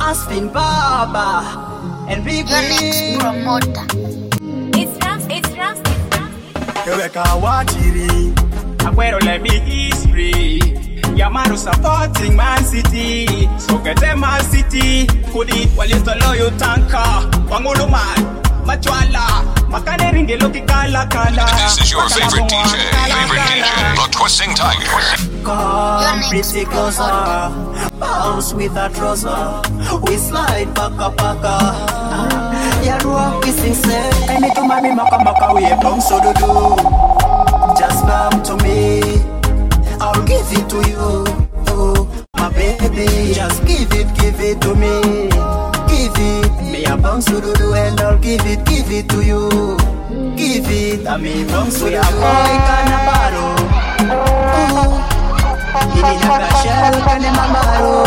Aspen Baba and Big Your next promoter. It's Rams. Keweka Wachiri Aguero let me history Yamaru supporting Man City So get them Man City Kudi walista loyo tanka Wangulu man Machwala Makane ringe loki kala kala. This is your favorite DJ The Twisting Tiger. Come pretty closer Bounce with a trouser We slide baka baka Yarua we sing say Emi to mami maka maka we bounce so do Just come to me I'll give it to you Oh my baby Just give it to me Give it Me a bounce so do and I'll give it to you Give it I mean bounce so do boy kana baro Ini nakashel kane mamaro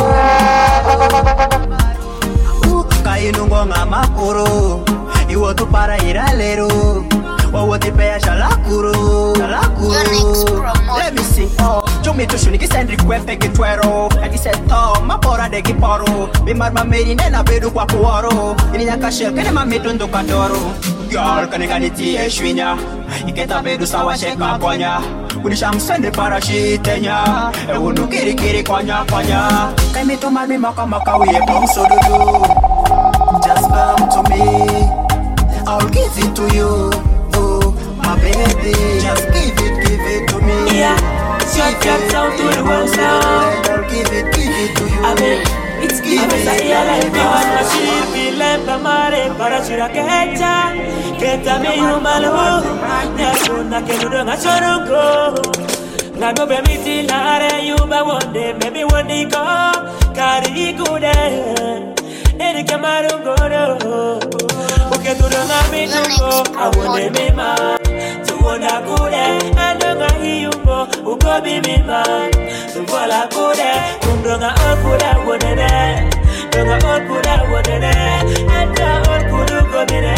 Kainungo ngamakuro Iwo tu para iralero Wawo te pea shalakuro Let me sing Jumi tu shuni kisendri kwepe kitwero Eki seto mapora de kiporo Bimar mameri nena bedu kwa kuwaro Ini nakashel kane mamitu ndukadoro Girl kane kaniti eshwinya Iketa bedu sawa sheka kwanya Kunisha msende para shitenya Ewunu kiri kiri kwanya Kaimi to mami maka maka uye bongso dudu Just come to me I'll give it to you Oh my baby Just give it to me Yeah Shut your sound to the world sound I'll give it to you I mean It's give it to you like me wanna shipi lempa mare para shirakecha Keta mi humalu Nyasuna kenudo nga choruko Nga no be miti lare yuba wonde Maybe one day go Kari ikude Eri kamaru godo Uke tudo nga mituko Awonde mima Tuwonda kude Ando nga hiyumbo Uko bimima Tuvola kude Kundo nga okuda wonene Nga okuda wonene Ando okudu komine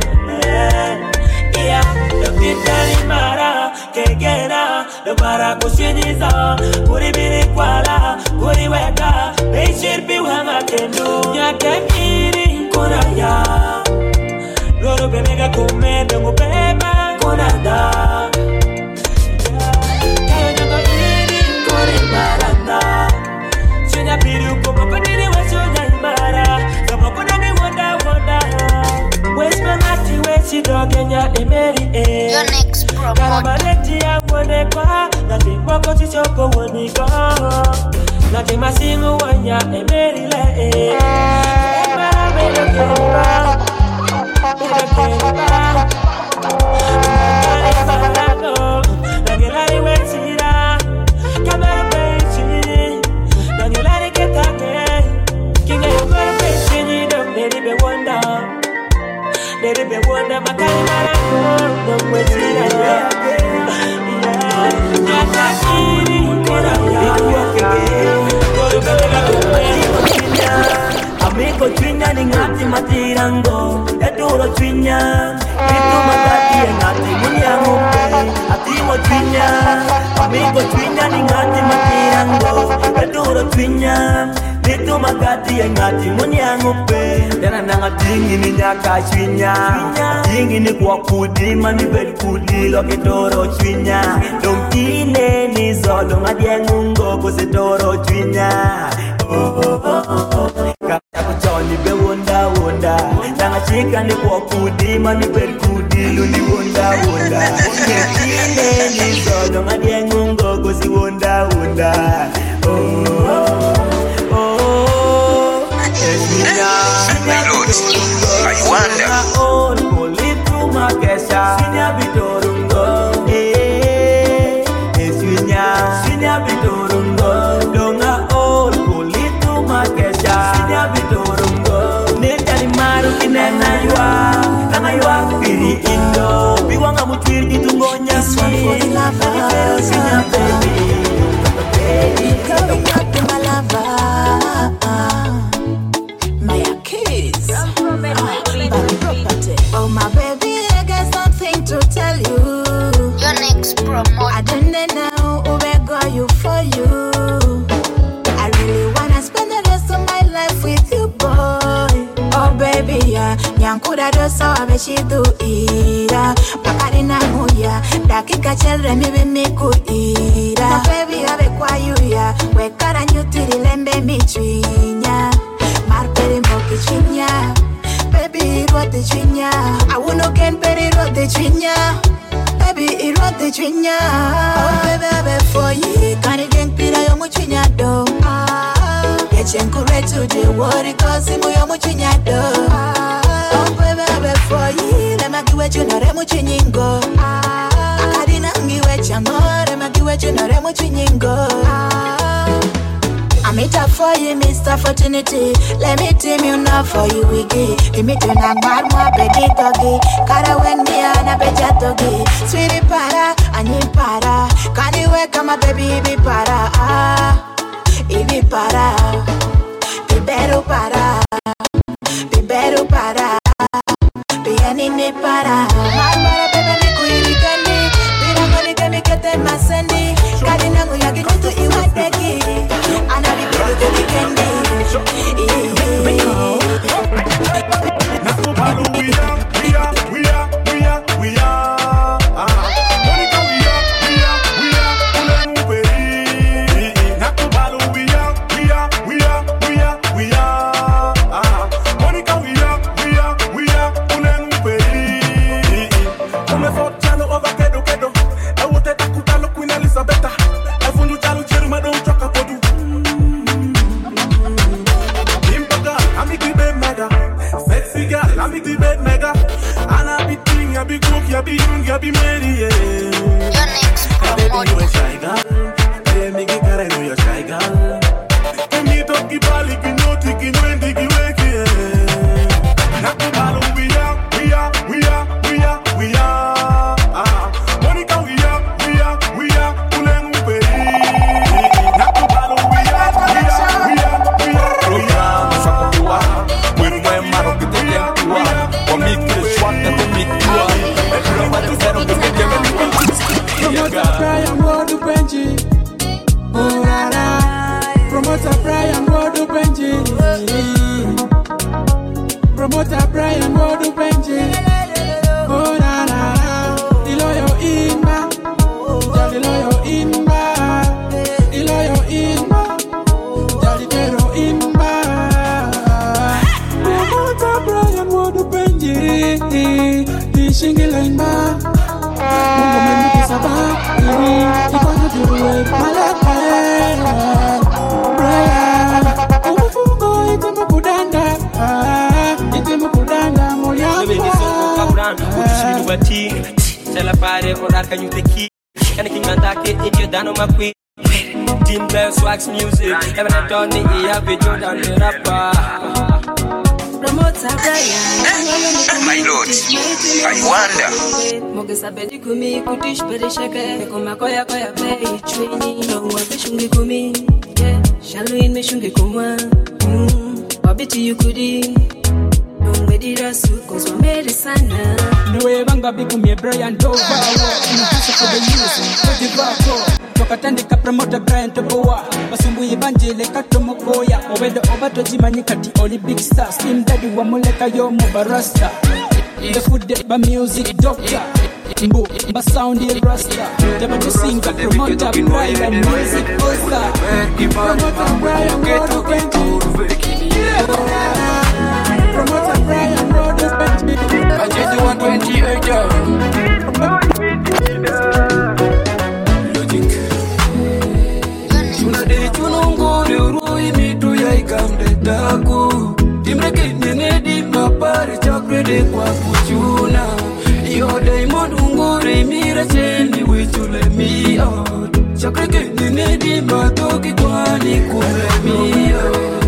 Yeah, the pitani mara, kegena, the mara kushiniza, kuri biri kwala, kuri weka, beishirpi wanga kendo, nyakemiri kuraya, loro bemega kume bengu bema kurada, kaya nanga iri kuri maranda, shunya biru kuma kudiri wa shunya imara, sama kudami wanda. Where's my natty, where's she dog in your emeri, eh? Your next promoter. Karamaleti ya mwone kwa, nati mwako chichoko wani kwa. Nati masingu wanya emeri le, eh? Emara mele keriba, mele keriba. Mele barano, nangilari wechira. Kamari pechini, nangilari ketake. Kinga yukore pechini, dong deri be wonder. Dere be wonder makari marako Don't wait till I Nyakakiri kora Amigo twinya ni ngati matirango Eduro twinya Itu magati ya ngati munyangupe Atimo twinya Amigo twinya ni ngati matirango Eduro twinya Itu magati ya ngati munyangupe Dena nanga tingi ni nyaka chwinya Tingi ni kwa kudima ni bel kudilo kitoro chwinya Dongkine ni zolo ngadiengungo kusetoro chwinya Kata kuchoni be wonda Nanga chika ni kwa kudima ni bel kudilo ni wonda Dongkine ni zolo ngadiengungo kusi wonda I wonder. Politu makesha Sinya bitorungo Sinya bitorungo Donga ol Politu makesha Sinya bitorungo Nitali maru kinena yua Nanga yua piri indo Biwanga mutwiri itungonya This one for the lover. Sinya baby Coming up to my lover. My kiss. Oh my baby, I got something to tell you. Your next promoter. I don't know who will go you for you. I really wanna spend the rest of my life with you, boy. Nyankuda doso abeshidu ira Makarina muya Dakika chelre mibi miku ira Na baby abe kwa yuya Wekara nyutiri lembe michwinya Marperi moki chinya Baby irote chinya Awuno ken peri irote chinya Baby irote chinya Oh baby abe for you Kani geng pira yomu chinya do Echenkure today worry cause imu yomu chinya do Oh baby abe for you Lema kiwe chunore mu chinyingo Akadina ngiwe changore Ma kiwe chunore mu chinyingo I'm it up for you, Mr. Opportunity. Let me team you now for you, wiggy. Give me to Nagmar, my baby doggy. Cara when me and a beja doggy. Sweetie para, I need para. Can you wake up, my baby, ibi para? Ibi para. Bibero para. Bibero para. Bianini para. Marbara, baby, me kuiri kandi. Bira money, kemi kete masendi. Kadina nguyagi kutu iwadeki. Music, even I don't need a video than the rapper. Promoter Brian, my lord, I wonder. Mogesa bedi kumi kudish pere sheke koma koya koya play training no wa bishungi kumi yeah shaluin me shungi kumwa wabiti yukudi Mbedi rasu cause wa meri sana Nwe banga bigu me Brian Dover Nufisa for the youth for the bako Tokatandika promoter Brian Toboa Basumbu ibanjile kato mokoya Owedo obato jimanyi kati oli big star Steam daddy wa muleka yo mubarasta The food the music doctor Mbu, mba sound the rasta Deba to sing a promoter Brian music Oscar Promoter Brian Rodo Benji Promoter Brian Rodo Benji I just do 128 Logic Tuna de tunongore urui mitu ya ikamde daku Timreke nenedi mapare chakrede kwa kuchuna Yo diamond ungore mira cheni wichule mi out Chakreke nenedi matoki kwani kule mi out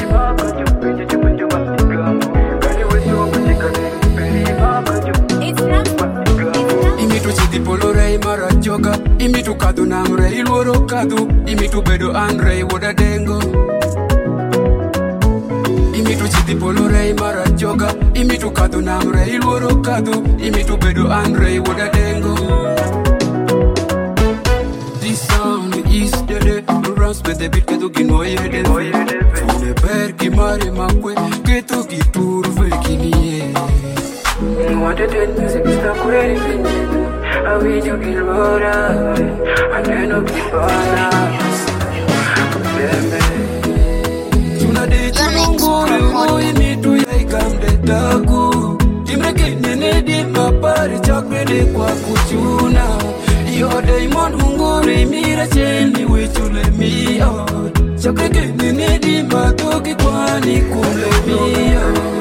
Imitu chiti polo rei mara joga Imitu kadu nam rei luoro kadu Imitu bedo an rei woda dengo Imitu chiti polo rei mara joga Imitu kadu nam rei luoro kadu Imitu bedo an rei woda dengo This sound is the day Rurans pe de bit ketu gino yede Fune per ki mare makwe Ketu ki turu fe kiniye want to do music, stop waiting. I will you be rolled out, and then I'll be born out. Tuna de chungu, we need to yakam de tagu. Imreke nene di mapari chakre de kwa kuchuna. Yo diamond hunguri mira cheni wichule mi out. Chakre nene di matoki kwani kule mi out.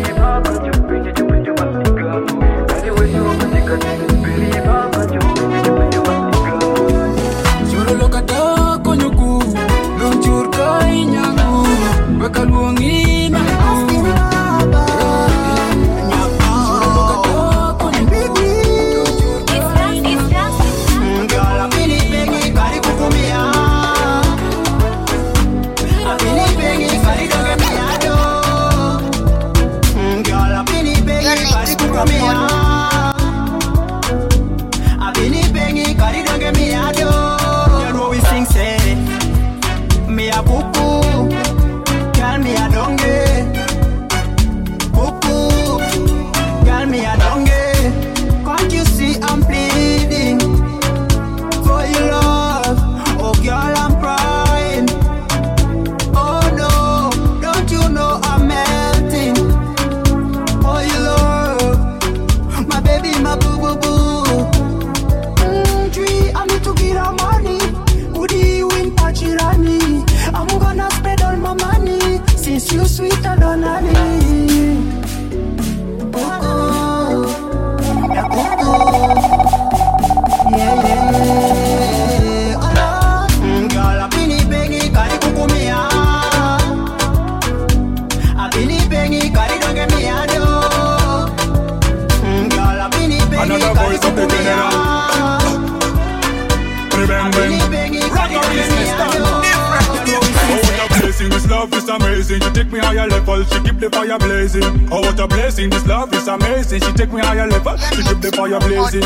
Amazing, she take me higher level, she keep the fire blazing. Oh, what a blessing, this love is amazing. She take me higher level, she keep the fire blazing.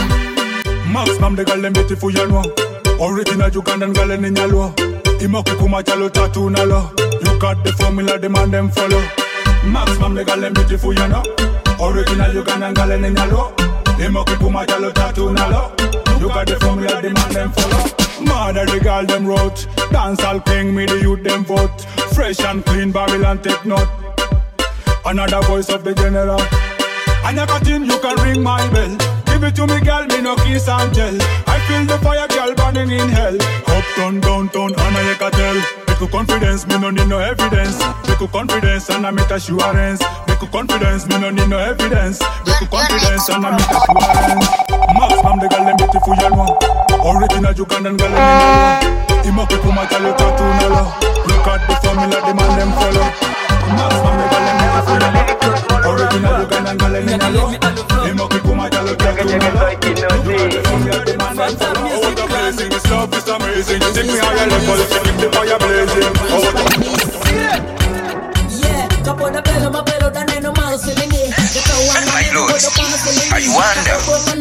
Maximum the girl them beautiful, you know. Original Ugandan girl in your law. Imoki kuma chalo tattoo na lo. You got the formula, the man them follow. Maximum the girl them beautiful, you know. Original Ugandan girl in your law. Imoki kuma chalo tattoo na lo. You got the formula, the man them follow. Mother the girl them wrote. Dancehall king, me the youth them vote. Fresh and clean, Babylon take note. Another voice of the general. And you got in, you can ring my bell. Give it to me, girl, me no kiss and tell. I feel the fire, girl, burning in hell. Uptown, downtown, and I can tell. Make you confidence, me no need no evidence. Make you confidence, and I make assurance. Make you confidence, me no need no evidence. Make you confidence, and I make assurance. Maximum the girl, them beautiful, you know. Original Ugandan girl, them in the Imoki kuma chalo tattoo na lo. Look at the formula, the man them follow. Maximum the girl, them beautiful, you know. Original Ugandan girl, them in the Imoki kuma chalo tattoo na lo. Look at the formula, the man them follow. Oh, what a blessing, this love is amazing. You take me higher level, you keep the fire blazing. Oh, what a Capo da pelo, ma pelo da neno malo se lingi. My lords, I wonder.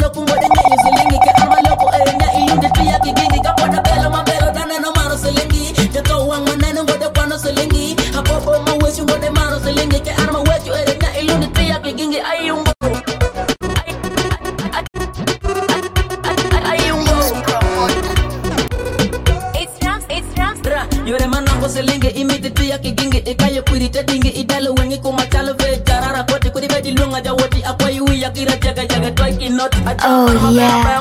Oh yeah.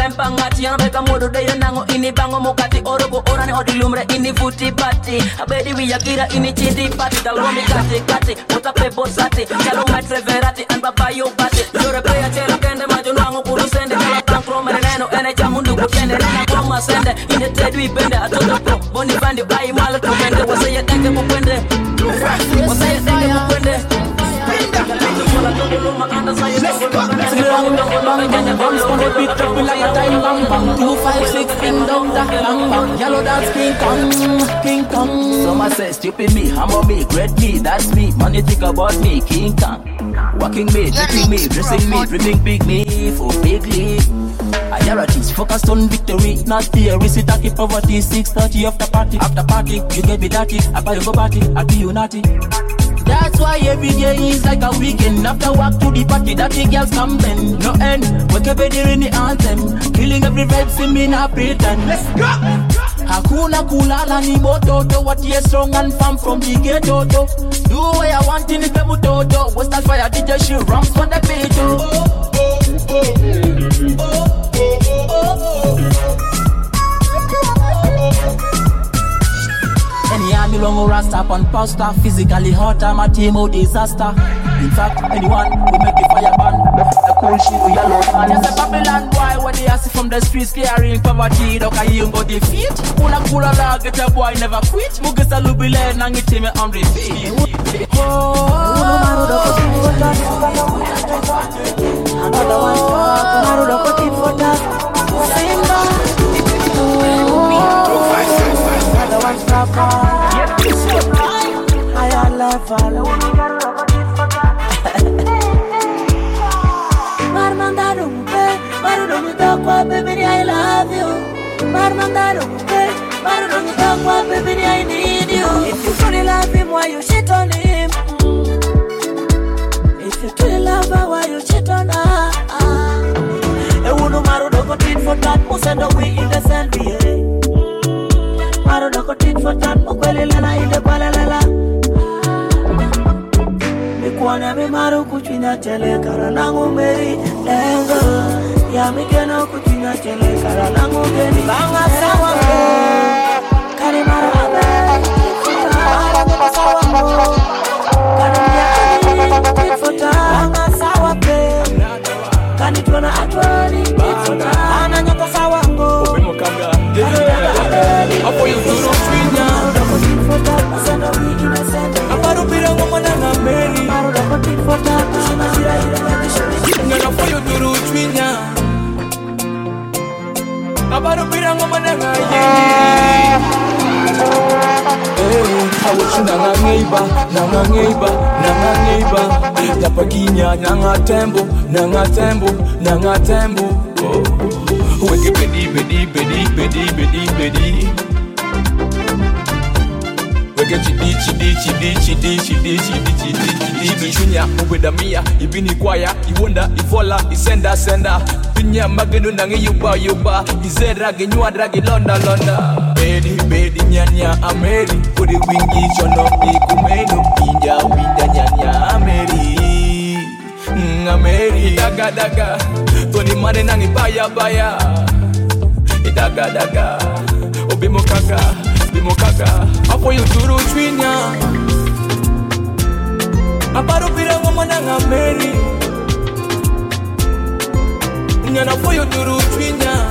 Some say stupid me, hammer me, great me, that's me. Money think about me, King Kong. Walking me, drinking me, dressing me, dreaming big me for big league. Priorities focused on victory, not theory. Sit and keep poverty. 6:30 after party, you get me dirty. I buy you go party, I be you naughty. That's why every day is like a weekend. After work to the party, that the girls come then. No end, wake up in the anthem. Killing every vibe, see me not pretend. Let's go! Hakuna kulala ni mototo. What you strong and firm from the ghetto. Do what I want in the pemutoto. What's that fire? DJ she rums for the beat. Any army long rasta on pasta. Physically hot, I'm a team of disaster. In fact, anyone who make the fire burn, the cool shit with yellow man. Just a Babylon boy when they ask from the streets, clearing poverty, don't I even go defeat. Una kula la get a boy never quit. Mugisa lubile nangi team on repeat. Another one talk, another one keep for that. Another one stop on. I love her. Baby, I love you. Baby, I need you. If you truly love him, why you shit on him? If you truly love her, why you shit on her? Maru doko tit for that, musendo we in the sand, Maru doko tit for that, mukwele lala in the balalala. Mikwana mi maru kuchina chele karanangu meri lengo. Ya mikeno kuchina chele karanangu geni banga sawa mo. Kari maru abe, banga sawa mo. Kari tit for that, banga sawa pe. Kani tuona atwani. Ananyaka sawango Apo yuzuru twinya Aparu pirango mananga meri Ngana po yuzuru twinya Aparu pirango mananga yeni Awochu nanga ngeiba Tapaginya nanga tembo Wake bedi Wake chidi Chunya ubedamia Ibini kwaya Iwonda ifola Isenda Pinya magenu nange yuba Izera genyua dragi londa Bedi nyanya ameri Kuri wingi chono ikumenu Winda nyanya ameri Ameri daga Tony mane nangi baya Daga Bimo kaka Apo yuzuru twinya Aparu pirango mananga meri Nyana po yuzuru twinya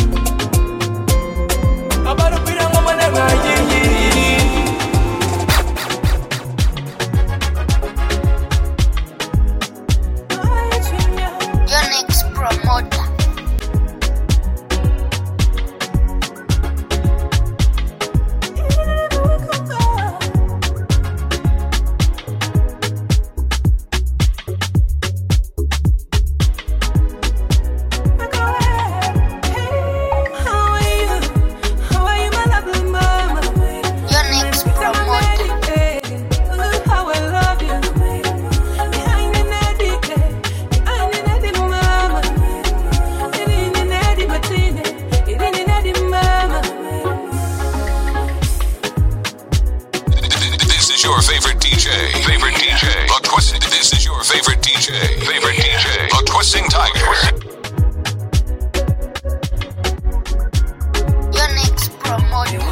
Aparu pirango mananga yeye Your next promoter. This is your favorite DJ. The Twisting Tiger. Your next promoter.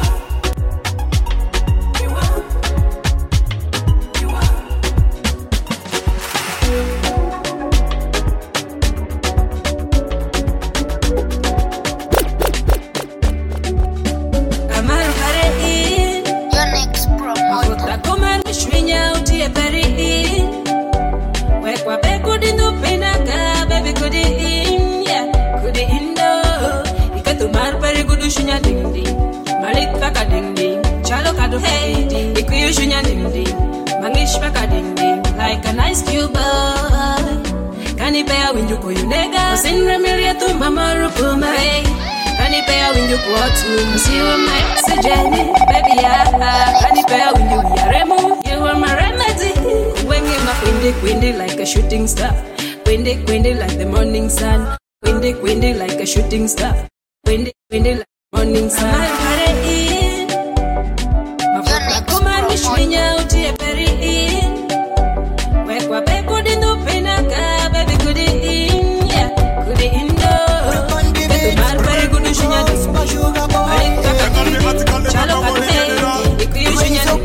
Like a nice Cuba, can you pay when you go you nigga? Sing Ramiria to Mama Rupuma. Can you pay when you go to see you my Jenny, baby? Can you pay when you are removed? You were my remedy. windy like a shooting star. Windy, windy like the morning sun. Windy, windy like a shooting star. Windy, windy like the morning sun. Come on, wish me out here, very in. Where kwa be good in the pinaka, baby good in, yeah, good in no. Beto mar very good in shinya do. Chalo kate, ikuyu shinya do.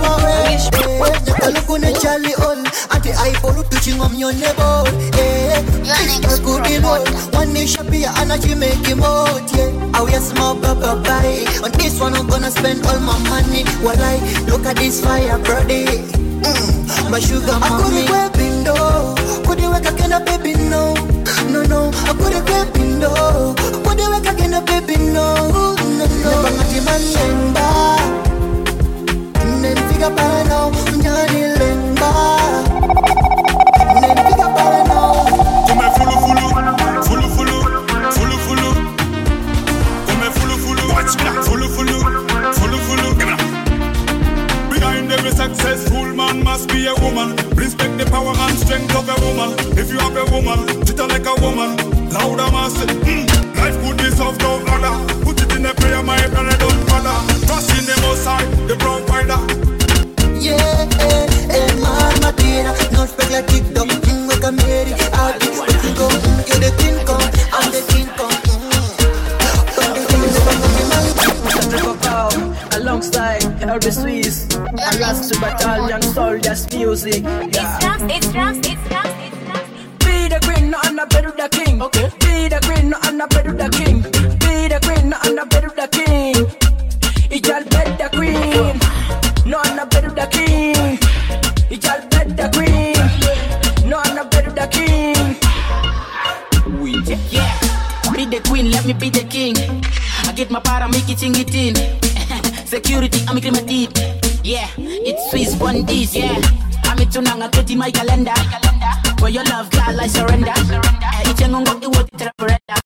Alukune chali on, ati iPhone touching on your neighbor. This good remote, one nation be energy make him out. Yeah, I will small bye. On this one I'm gonna spend all my money. While I look at this fire, brody. My sugar mommy. I couldn't window, could you work again a baby no? No, I couldn't grab window, could you work again a baby no? Never got him and lemba. Then figure by now, Johnny Lemba. Then figure by now. Come fulu. Come fulu. Behind every successful man must be a woman. Respect the power and strength of a woman. If you have a woman, treat her like a woman. Louder master. Life could be soft or harder. Put it in a prayer, my brother, don't bother. Trust in the most high, the provider. Yeah, mama tira, no spell like TikTok. Wake up, Mary, I'll be waiting go. You're the king kong, I'm the king kong. Alongside Elvis Swiss, and last to battalion soldiers music. Yeah. It's drums. Be the queen, not on the bed of the king. Okay. Be the queen, not on the bed of the king. Be the queen, not on the bed of the king. It's all bed the queen. No on the bed of the king. It's all bed the queen. No on the bed of the king. Yeah. Be the queen, let me be the king. I get my power, make it in. Security, I'm making my deed. Yeah, it's Swiss one this. Yeah, I'm it to nanga get in my calendar. For your love, girl, I surrender. It's a ngongo, it was referenda.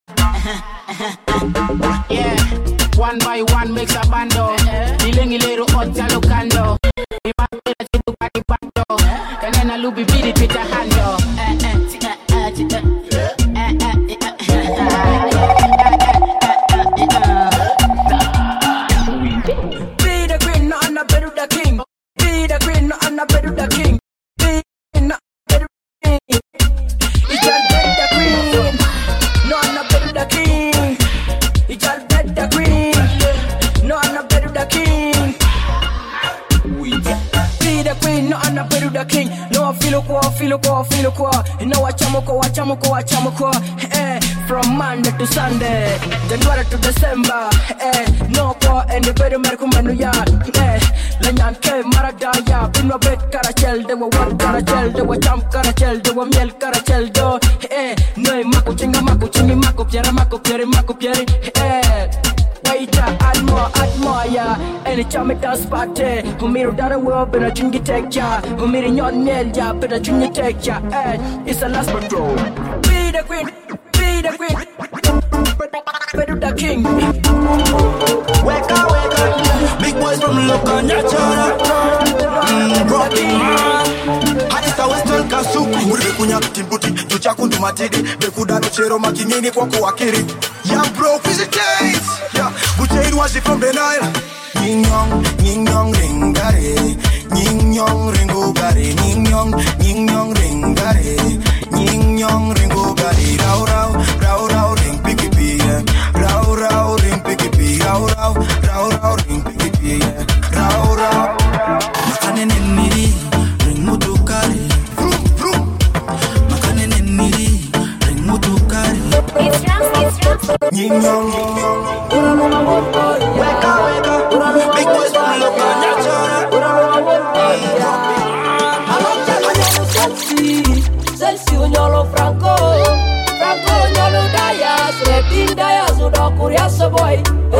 Yeah, one by one makes a bando. Diling ilero ota locando. Imagine to party bando. And then I look be beat it with a handle. Feel quoi. You know wachamoko. From Monday to Sunday, January to December. No kwa and the very Merkumanu ya. Lanyan ke maradaya. Pinwa bet karachel, they were one karachel, they were jump karachel, they were miel karachel do. No mako chingi mako pieri. Waiter, add more, yeah. Anytime it does party, who mirror that world, but I drink it take ya. Who mirror your nail, yeah, but I drink it take ya. It's a last patrol. Be the queen. Better the king. Wake up. Big boys from local natural. Rocking man. Hadisa Western Kasuku. Uri kunya kitimbuti, tuchakundu matidi. Bekuda nuchero makinini kwa kuwakiri. Young bro, visitates. Yeah, Buchain was from the Nile. Ying yong, ringare. Ying yong, ringo gare. Ying yong, ringare. Ying yong, ringo gare. Rau, ring picky. Rau, ring picky. Rau, ring picky. Rau. Makane nini, ring mutukari. Vroom. Makane nini, ring mutukari. It's drums. Ying yong. Wake up. Big boys from local natural. Selsi unyolo Franco unyolo Dayas, Repin Dayas udah kuriasa boy.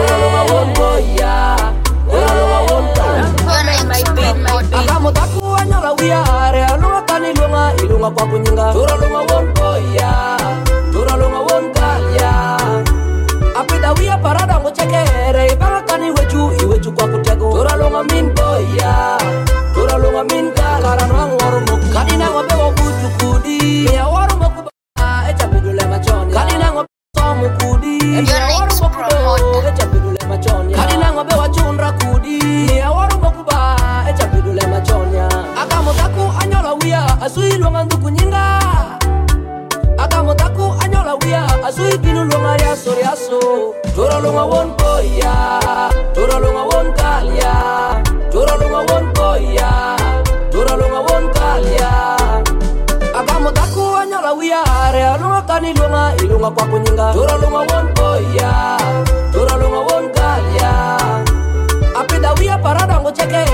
Akamu taku anyala wiare, alunga tani ilunga kwa kunyinga. Turalunga won boya, turalunga won galia. Apida wia parada ngochekere, ibarakani iwechu kwa kutego. Turalunga min boya, turalunga min gala, ranang warumuk. Kadina wabego kudi ya waru mokuba echa bidule machoni kadina ngo somu kudi ya waru mokuba echa bidule machoni kadina ngo be wachundra kudi ya waru mokuba echa bidule machoni akamotaku anyola wia asui longandu kunyinga akamotaku anyola wia asui binu longa ya soriaso tora longa won boya tora longa won kalia tora longa won boya tora longa won kalia akamotaku anyola wia re longa kani longa ilonga kwa kunyinga tora longa won boya tora longa won kalia apida wia parada ngo cheke